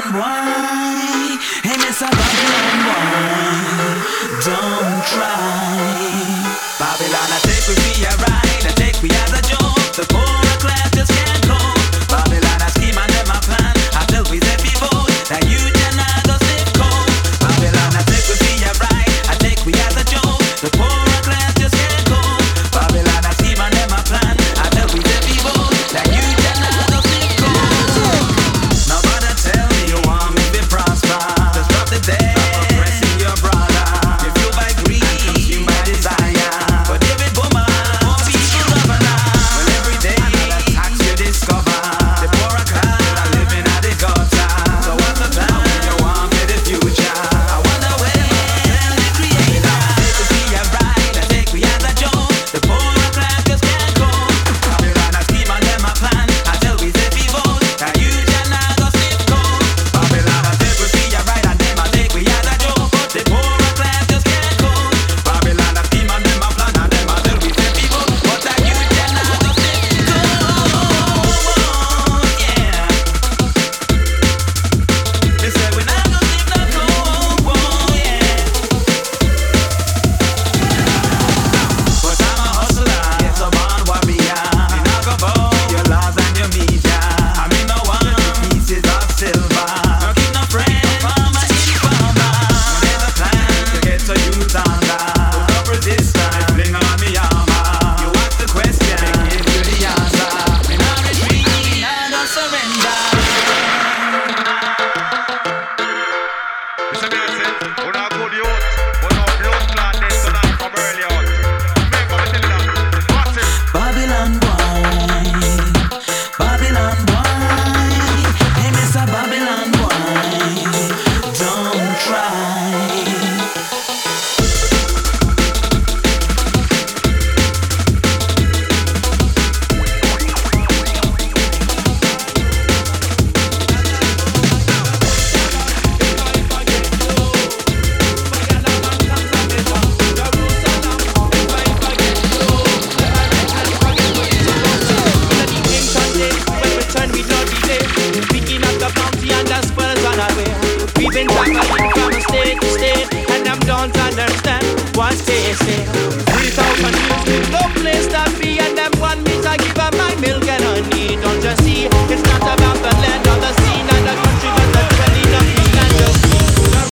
boy. Hey, Mr. Babylon boy, don't try. Babylon, I take we be a ride, I take we as a joke. The poorer class just can't cope. Babylon, I scheme and them a plan. I tell we say people that you cannot go slip code. Babylon, I take we be a ride, I take we as a joke. The poorer class just can't cope. Babylon, I scheme and them a plan. I tell we say people that you cannot go slip code. Nobody tell me you want me to prosper. Just drop the dead. Oppressing your brother. If you by greed and consume by desire. But David Boomer, more people governor. Well, every day another tax you discover. The poorer class are living at the gutter. So what's the plan when you want for the future? I wonder where tell the creator. I take we a ride, I take we as a joke. The poorer class just can't go. Babylon a scheme and them a plan. I tell we say people that you cannot go slip code. Babylon a take we a ride and them a take we as a joke. The poorer class just can't go. Babylon a scheme and them a plan and them a tell we say people but that you cannot go slip code. Yeah. They say we not go slip no code. Yeah. But I'm a hustler, yes, I'm on warrior. Me not go bow your laws and your media. I mean no one pieces of silver. No keep no friend, farmer informer. When there's a plan to get to youth under. Put up resistance, fling on me armor. You ask the question, give you the answer. Me not retreat, me not surrender. Listen, me I say, we not good youth, but no blood clot dead tonight from early on. Remember me tell you that, massive. Babylon boy, hey Mr. Babylon boy, don't try. We've been traveling from state to state, and I don't understand what they say. 3,000 years with no place that